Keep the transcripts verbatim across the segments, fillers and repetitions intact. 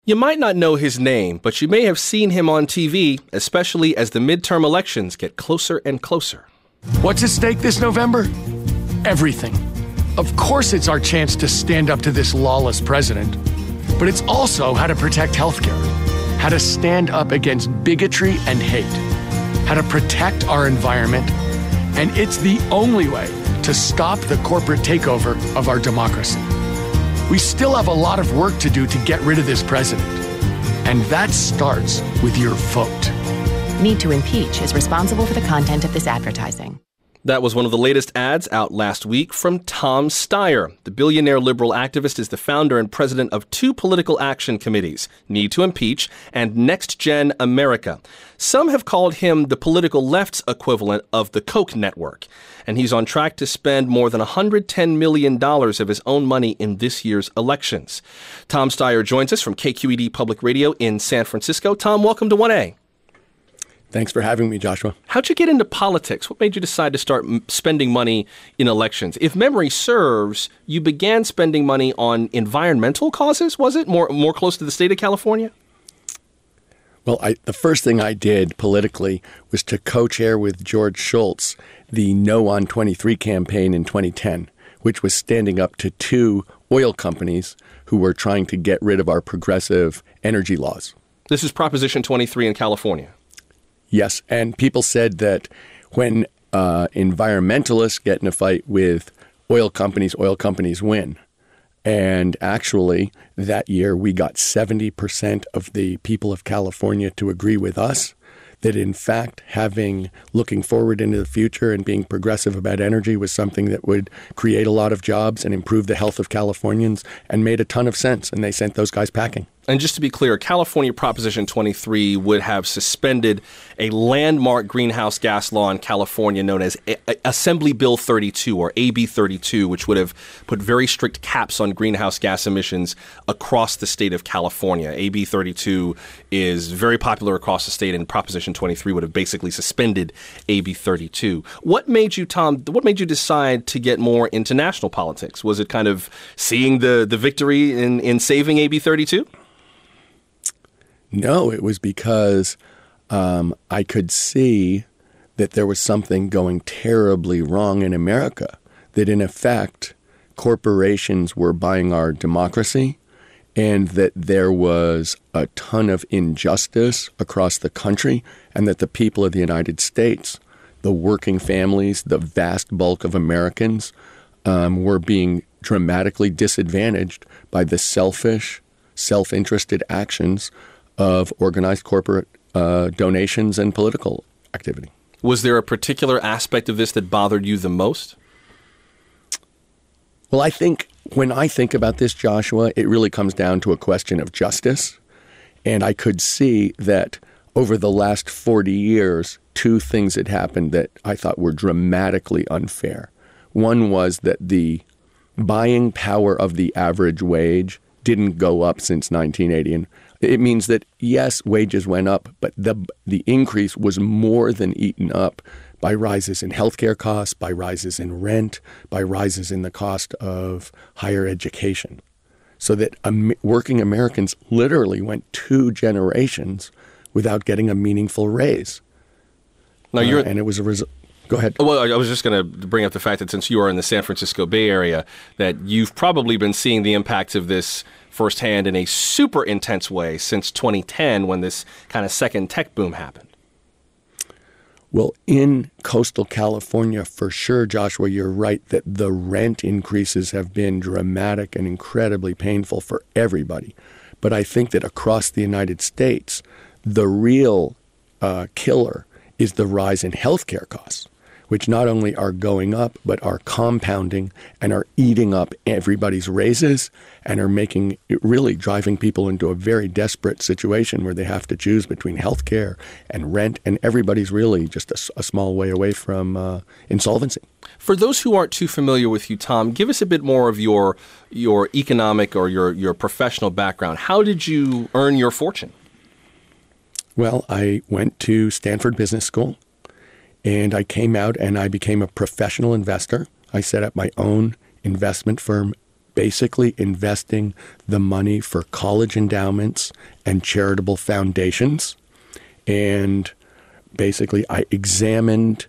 You might not know his name, but you may have seen him on T V, especially as the midterm elections get closer and closer. What's at stake this November? Everything. Of course it's our chance to stand up to this lawless president, but it's also how to protect healthcare, how to stand up against bigotry and hate, how to protect our environment, and it's the only way to stop the corporate takeover of our democracy. We still have a lot of work to do to get rid of this president, and that starts with your vote. Need to Impeach is responsible for the content of this advertising. That was one of the latest ads out last week from Tom Steyer. The billionaire liberal activist is the founder and president of two political action committees, Need to Impeach and Next Gen America. Some have called him the political left's equivalent of the Koch network, and he's on track to spend more than one hundred ten million dollars of his own money in this year's elections. Tom Steyer joins us from K Q E D Public Radio in San Francisco. Tom, welcome to one A. Thanks for having me, Joshua. How'd you get into politics? What made you decide to start m- spending money in elections? If memory serves, you began spending money on environmental causes, was it? More more close to the state of California? Well, I, the first thing I did politically was to co-chair with George Shultz the No on twenty-three campaign in twenty ten, which was standing up to two oil companies who were trying to get rid of our progressive energy laws. This is Proposition twenty-three in California. Yes, and people said that when uh, environmentalists get in a fight with oil companies, oil companies win. And actually, that year, we got seventy percent of the people of California to agree with us that, in fact, having looking forward into the future and being progressive about energy was something that would create a lot of jobs and improve the health of Californians and made a ton of sense. And they sent those guys packing. And just to be clear, California Proposition twenty-three would have suspended a landmark greenhouse gas law in California known as a- a- Assembly Bill thirty-two, or A B thirty-two, which would have put very strict caps on greenhouse gas emissions across the state of California. A B thirty-two is very popular across the state, and Proposition twenty-three would have basically suspended A B thirty-two. What made you, Tom, what made you decide to get more into national politics? Was it kind of seeing the, the victory in, in saving A B thirty-two? No, it was because um, I could see that there was something going terribly wrong in America, that in effect, corporations were buying our democracy, and that there was a ton of injustice across the country, and that the people of the United States, the working families, the vast bulk of Americans, um, were being dramatically disadvantaged by the selfish, self-interested actions of organized corporate uh, donations and political activity. Was there a particular aspect of this that bothered you the most? Well, I think when I think about this, Joshua, it really comes down to a question of justice. And I could see that over the last forty years, two things had happened that I thought were dramatically unfair. One was that the buying power of the average wage didn't go up since nineteen eighty. And it means that, yes, wages went up, but the the increase was more than eaten up by rises in healthcare costs, by rises in rent, by rises in the cost of higher education. So that um, working Americans literally went two generations without getting a meaningful raise. Now you're, uh, and it was a result. Go ahead. Well, I was just going to bring up the fact that since you are in the San Francisco Bay Area, that you've probably been seeing the impacts of this firsthand in a super intense way since twenty ten, when this kind of second tech boom happened. Well, in coastal California, for sure, Joshua, you're right that the rent increases have been dramatic and incredibly painful for everybody. But I think that across the United States, the real uh, killer is the rise in healthcare costs, which not only are going up, but are compounding and are eating up everybody's raises and are making it really driving people into a very desperate situation where they have to choose between health care and rent, and everybody's really just a, a small way away from uh, insolvency. For those who aren't too familiar with you, Tom, give us a bit more of your your economic or your, your professional background. How did you earn your fortune? Well, I went to Stanford Business School. And I came out and I became a professional investor. I set up my own investment firm basically investing the money for college endowments and charitable foundations. And basically, I examined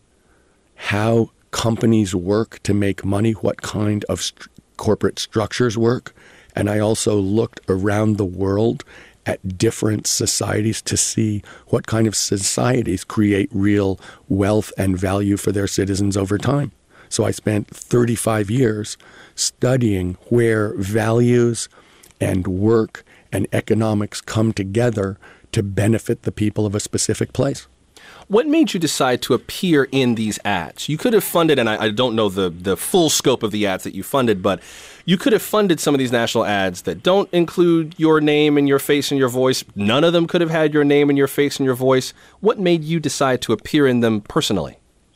how companies work to make money, what kind of st- corporate structures work. And I also looked around the world at different societies to see what kind of societies create real wealth and value for their citizens over time. So I spent thirty-five years studying where values and work and economics come together to benefit the people of a specific place. What made you decide to appear in these ads? You could have funded, and I, I don't know the, the full scope of the ads that you funded, but you could have funded some of these national ads that don't include your name and your face and your voice. None of them could have had your name and your face and your voice. What made you decide to appear in them personally?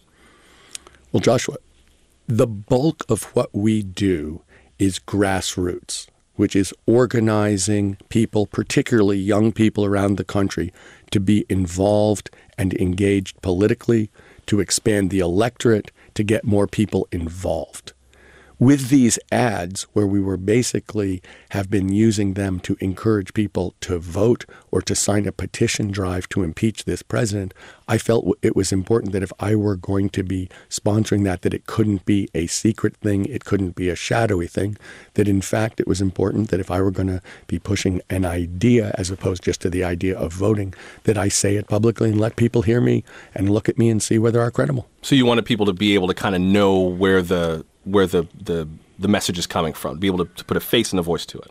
Well, Joshua, the bulk of what we do is grassroots, which is organizing people, particularly young people around the country, to be involved and engaged politically, to expand the electorate, to get more people involved. With these ads, where we were basically have been using them to encourage people to vote or to sign a petition drive to impeach this president, I felt it was important that if I were going to be sponsoring that, that it couldn't be a secret thing, it couldn't be a shadowy thing, that in fact it was important that if I were going to be pushing an idea as opposed just to the idea of voting, that I say it publicly and let people hear me and look at me and see whether I'm credible. So you wanted people to be able to kind of know where the where the, the, the message is coming from, be able to, to put a face and a voice to it.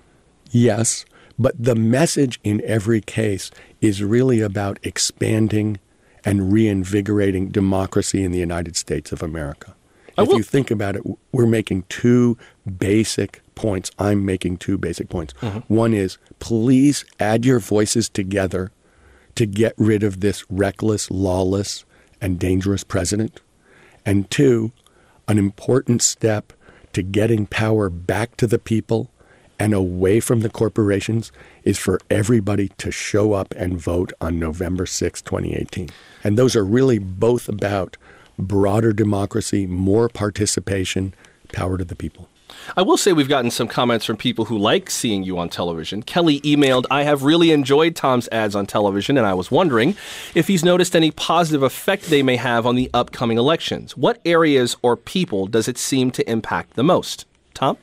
Yes, but the message in every case is really about expanding and reinvigorating democracy in the United States of America. If you think about it, we're making two basic points. I'm making two basic points. Mm-hmm. One is, please add your voices together to get rid of this reckless, lawless, and dangerous president. And two, an important step to getting power back to the people and away from the corporations is for everybody to show up and vote on November sixth, twenty eighteen. And those are really both about broader democracy, more participation, power to the people. I will say we've gotten some comments from people who like seeing you on television. Kelly emailed, I have really enjoyed Tom's ads on television, and I was wondering if he's noticed any positive effect they may have on the upcoming elections. What areas or people does it seem to impact the most? Tom?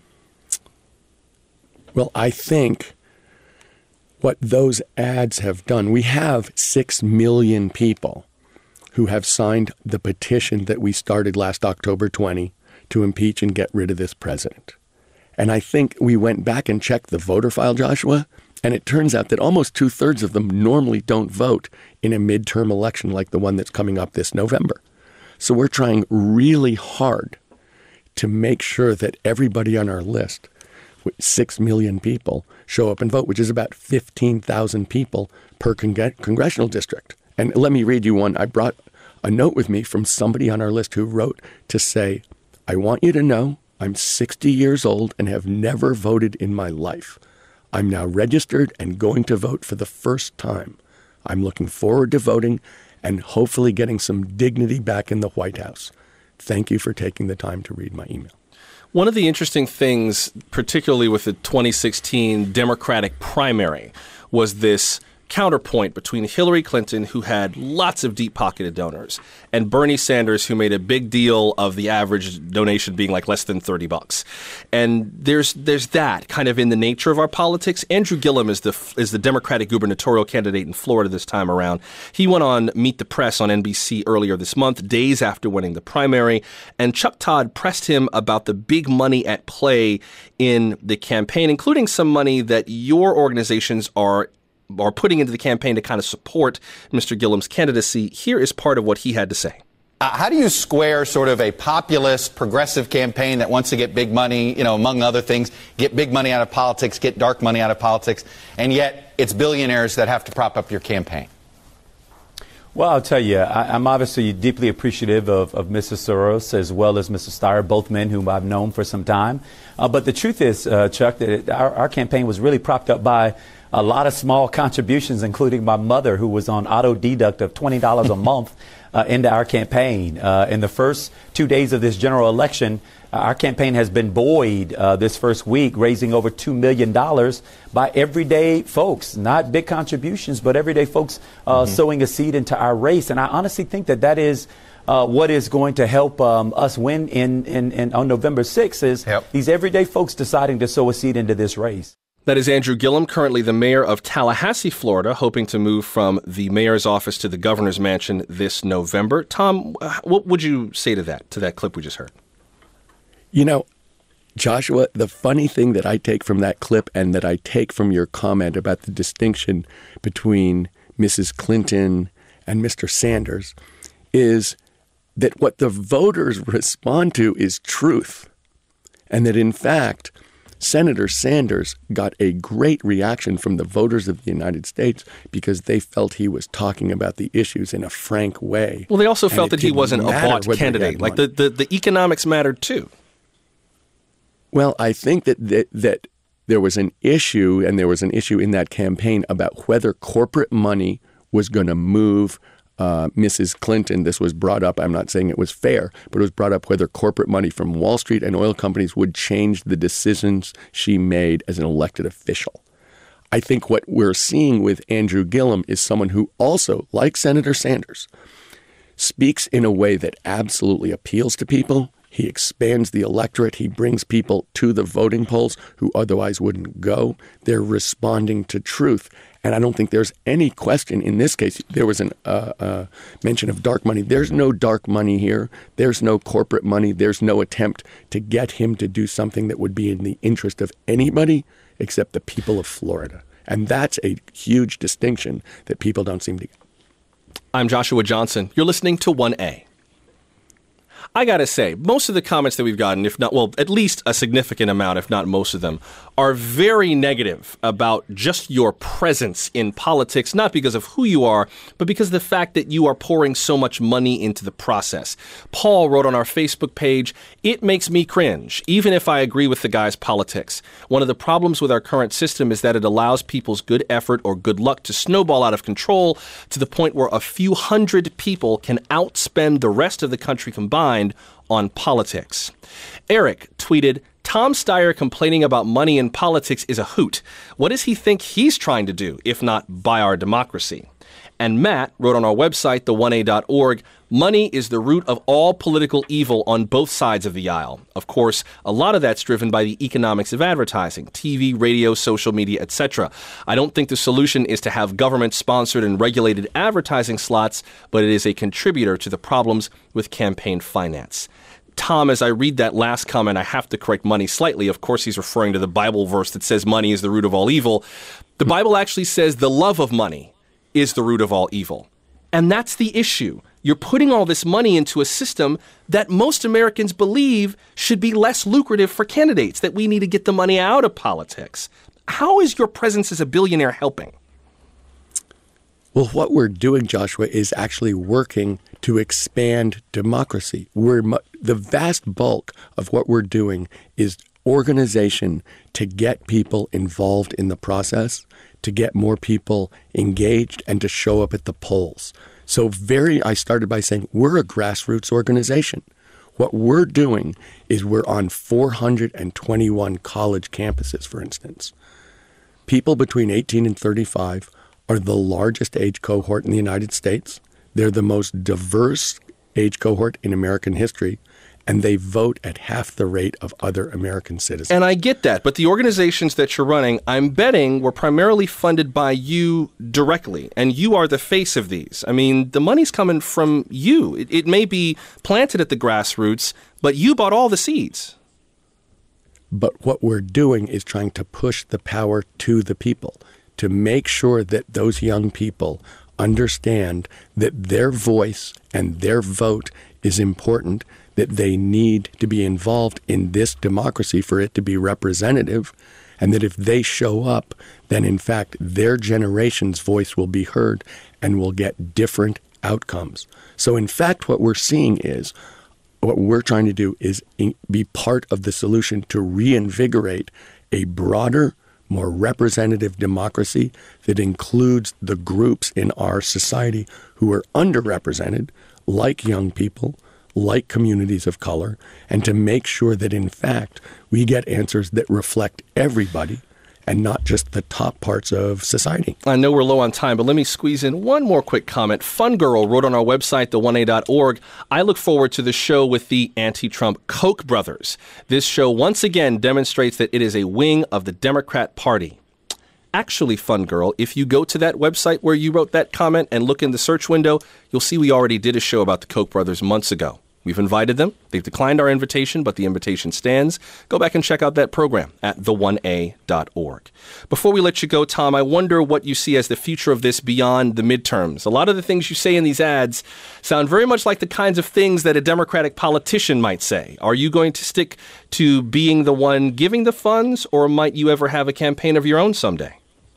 Well, I think what those ads have done, we have six million people who have signed the petition that we started last October twentieth to impeach and get rid of this president. And I think we went back and checked the voter file, Joshua, and it turns out that almost two-thirds of them normally don't vote in a midterm election like the one that's coming up this November. So we're trying really hard to make sure that everybody on our list, six million people, show up and vote, which is about fifteen thousand people per con- congressional district. And let me read you one. I brought a note with me from somebody on our list who wrote to say, I want you to know I'm sixty years old and have never voted in my life. I'm now registered and going to vote for the first time. I'm looking forward to voting and hopefully getting some dignity back in the White House. Thank you for taking the time to read my email. One of the interesting things, particularly with the twenty sixteen Democratic primary, was this counterpoint between Hillary Clinton, who had lots of deep-pocketed donors, and Bernie Sanders, who made a big deal of the average donation being like less than thirty bucks. And there's there's that kind of in the nature of our politics. Andrew Gillum is the is the Democratic gubernatorial candidate in Florida this time around. He went on Meet the Press on N B C earlier this month, days after winning the primary, and Chuck Todd pressed him about the big money at play in the campaign, including some money that your organizations are are putting into the campaign to kind of support Mister Gillum's candidacy. Here is part of what he had to say. Uh, how do you square sort of a populist, progressive campaign that wants to get big money, you know, among other things, get big money out of politics, get dark money out of politics, and yet it's billionaires that have to prop up your campaign? Well, I'll tell you, I, I'm obviously deeply appreciative of, of Missus Soros as well as Mister Steyer, both men whom I've known for some time. Uh, but the truth is, uh, Chuck, that it, our, our campaign was really propped up by a lot of small contributions, including my mother, who was on auto deduct of twenty dollars a month uh, into our campaign. Uh, in the first two days of this general election, uh, our campaign has been buoyed uh, this first week, raising over two million dollars by everyday folks, not big contributions, but everyday folks uh, mm-hmm. sowing a seed into our race. And I honestly think that that is Uh, what is going to help um, us win in, in, in on November sixth is yep. these everyday folks deciding to sow a seed into this race. That is Andrew Gillum, currently the mayor of Tallahassee, Florida, hoping to move from the mayor's office to the governor's mansion this November. Tom, what would you say to that, to that clip we just heard? You know, Joshua, the funny thing that I take from that clip and that I take from your comment about the distinction between Missus Clinton and Mister Sanders is that what the voters respond to is truth, and that, in fact, Senator Sanders got a great reaction from the voters of the United States because they felt he was talking about the issues in a frank way. Well, they also felt that he wasn't a bought candidate. Like the, the, the economics mattered, too. Well, I think that, that that there was an issue, and there was an issue in that campaign about whether corporate money was going to move Uh, Missus Clinton. This was brought up. I'm not saying it was fair, but it was brought up whether corporate money from Wall Street and oil companies would change the decisions she made as an elected official. I think what we're seeing with Andrew Gillum is someone who also, like Senator Sanders, speaks in a way that absolutely appeals to people. He expands the electorate. He brings people to the voting polls who otherwise wouldn't go. They're responding to truth. And I don't think there's any question in this case. There was a uh, uh, mention of dark money. There's no dark money here. There's no corporate money. There's no attempt to get him to do something that would be in the interest of anybody except the people of Florida. And that's a huge distinction that people don't seem to get. I'm Joshua Johnson. You're listening to one A. I got to say, most of the comments that we've gotten, if not, well, at least a significant amount, if not most of them, are very negative about just your presence in politics, not because of who you are, but because of the fact that you are pouring so much money into the process. Paul wrote on our Facebook page, "It makes me cringe, even if I agree with the guy's politics. One of the problems with our current system is that it allows people's good effort or good luck to snowball out of control to the point where a few hundred people can outspend the rest of the country combined on politics." Eric tweeted, "Tom Steyer complaining about money in politics is a hoot. What does he think he's trying to do, if not buy our democracy?" And Matt wrote on our website, the one a dot org, "Money is the root of all political evil on both sides of the aisle. Of course, a lot of that's driven by the economics of advertising, T V, radio, social media, et cetera. I don't think the solution is to have government-sponsored and regulated advertising slots, but it is a contributor to the problems with campaign finance." Tom, as I read that last comment, I have to correct Money slightly. Of course, he's referring to the Bible verse that says money is the root of all evil. The Bible actually says the love of money is the root of all evil. And that's the issue. You're putting all this money into a system that most Americans believe should be less lucrative for candidates, that we need to get the money out of politics. How is your presence as a billionaire helping? Well, what we're doing, Joshua, is actually working to expand democracy. We're mu- the vast bulk of what we're doing is organization to get people involved in the process, to get more people engaged, and to show up at the polls. So very, I started by saying we're a grassroots organization. What we're doing is we're on four hundred twenty-one college campuses, for instance. People between eighteen and thirty-five are the largest age cohort in the United States. They're the most diverse age cohort in American history, and they vote at half the rate of other American citizens. And I get that, but the organizations that you're running, I'm betting, were primarily funded by you directly, and you are the face of these. I mean, the money's coming from you. It, it may be planted at the grassroots, but you bought all the seeds. But what we're doing is trying to push the power to the people, to make sure that those young people understand that their voice and their vote is important, that they need to be involved in this democracy for it to be representative, and that if they show up, then in fact their generation's voice will be heard and will get different outcomes. So in fact what we're seeing is, what we're trying to do is be part of the solution to reinvigorate a broader, more representative democracy that includes the groups in our society who are underrepresented, like young people, like communities of color, and to make sure that, in fact, we get answers that reflect everybody and not just the top parts of society. I know we're low on time, but let me squeeze in one more quick comment. Fun Girl wrote on our website, the one a dot org, I look forward to the show with the anti-Trump Koch brothers. This show once again demonstrates that it is a wing of the Democrat Party. Actually, Fun Girl, if you go to that website where you wrote that comment and look in the search window, you'll see we already did a show about the Koch brothers months ago. We've invited them. They've declined our invitation, but the invitation stands. Go back and check out that program at the one a dot org. Before we let you go, Tom, I wonder what you see as the future of this beyond the midterms. A lot of the things you say in these ads sound very much like the kinds of things that a Democratic politician might say. Are you going to stick to being the one giving the funds, or might you ever have a campaign of your own someday?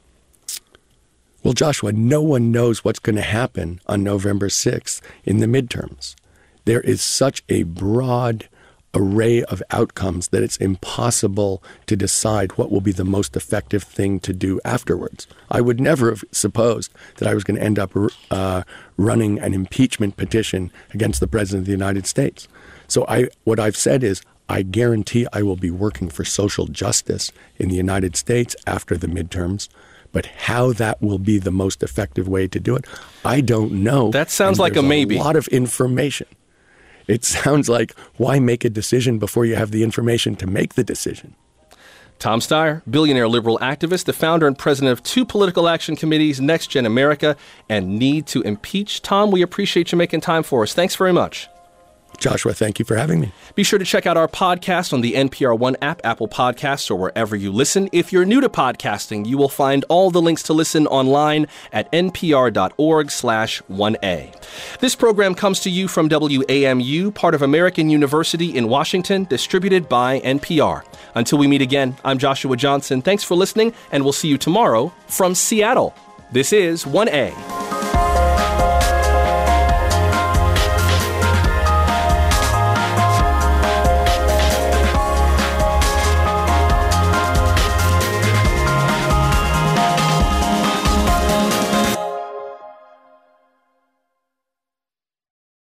Well, Joshua, no one knows what's going to happen on November sixth in the midterms. There is such a broad array of outcomes that it's impossible to decide what will be the most effective thing to do afterwards. I would never have supposed that I was going to end up uh, running an impeachment petition against the President of the United States. So I, what I've said is, I guarantee I will be working for social justice in the United States after the midterms. But how that will be the most effective way to do it, I don't know. That sounds and like a maybe. A lot of information. It sounds like, why make a decision before you have the information to make the decision? Tom Steyer, billionaire liberal activist, the founder and president of two political action committees, Next Gen America and Need to Impeach. Tom, we appreciate you making time for us. Thanks very much. Joshua, thank you for having me. Be sure to check out our podcast on the N P R One app, Apple Podcasts, or wherever you listen. If you're new to podcasting, you will find all the links to listen online at npr.org slash 1A. This program comes to you from W A M U, part of American University in Washington, distributed by N P R. Until we meet again, I'm Joshua Johnson. Thanks for listening, and we'll see you tomorrow from Seattle. This is one A.